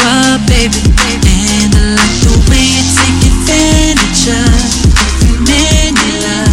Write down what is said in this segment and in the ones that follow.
up, baby. And I like the way you take advantage of every man you love.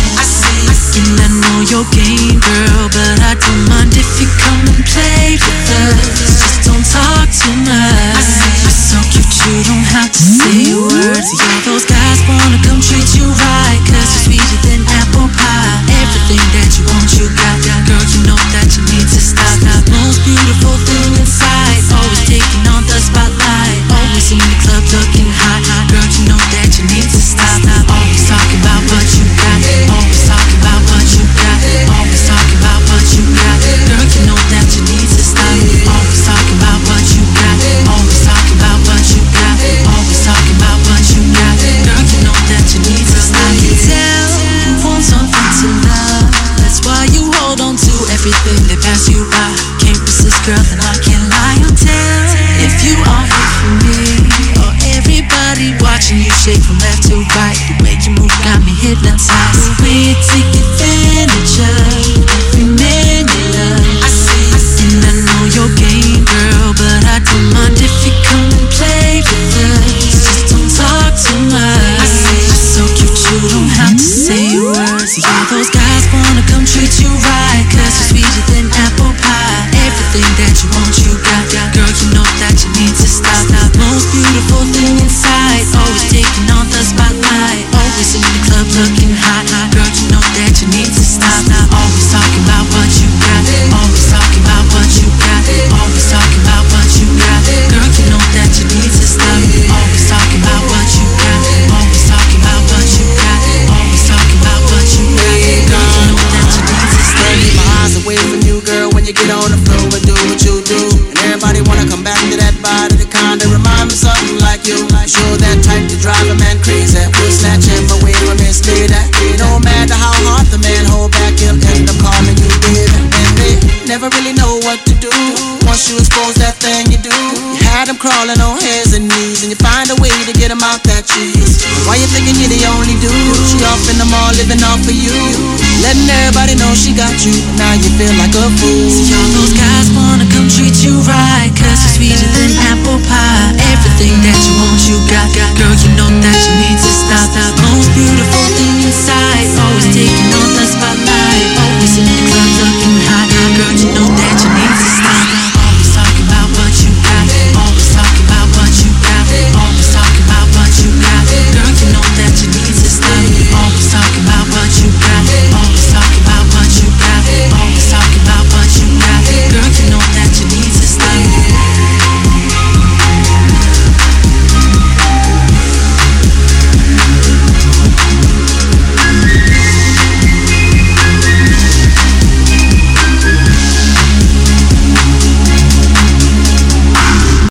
And I know your game, girl, but I don't mind if you come and play with us. Just don't talk too much. You're so cute, you don't have to say words. Yeah, those guys wanna come treat you right, 'cause you're sweeter than apple pie. Everything that you want, you got. Girl, you know that you need to stop. Most beautiful thing inside, always taking on the spotlight. Always in the club looking hot. Girl, you know that you need to stop. Always talking about what you got. Always talking about what you got. Always talking about what you got. Girl, you know that you need to stop. Always talking about what you got. Always talking about what you got. Always talking about what you got. Girl, you know that you need to stop. I can tell you want something to love. That's why you hold on to everything that pass you by. Can't resist, girl, and I can't lie or tell. If you are here for me, or everybody watching you shake from left to right, the way you move got me hypnotized. The way you take advantage of every man you love. And I know your game, girl, but I don't mind if you come and play with us. Just don't talk too much. You're so cute, you don't have to say words. Yeah, those guys wanna come treat you right, 'cause you're sweeter than apple pie. Everything that you want, you got. Girl, you know that you need to stop. Most beautiful thing inside, always taking on the spotlight. Always in the club looking hot. Girl, you know that you need to stop. Always talking about what you got. Always talking about what you got. Always talking about what you got. Girl, you know that you need to stop. Always talking about what you got. Always talking about what you got. Always talking about what you got. Girl, you know that you need to stop. Can't keep my eyes away from you, girl, when you get on the floor and do what you do. And everybody wanna come back to that body that kinda remind me something like you. Sure, that type to drive a man crazy. We'll snatch him away from his stay that. No matter how hard the man hold back, he'll end up calling you baby. And they never really know what to do. Once you expose that thing you do, you had him crawling on hands and knees, and you find a way to get him out that cheese. Why you thinking you're the only dude? She off in the mall living off of you, letting everybody know she got you. Now you feel like a fool. See, all those guys wanna come treat you right, 'cause you're sweet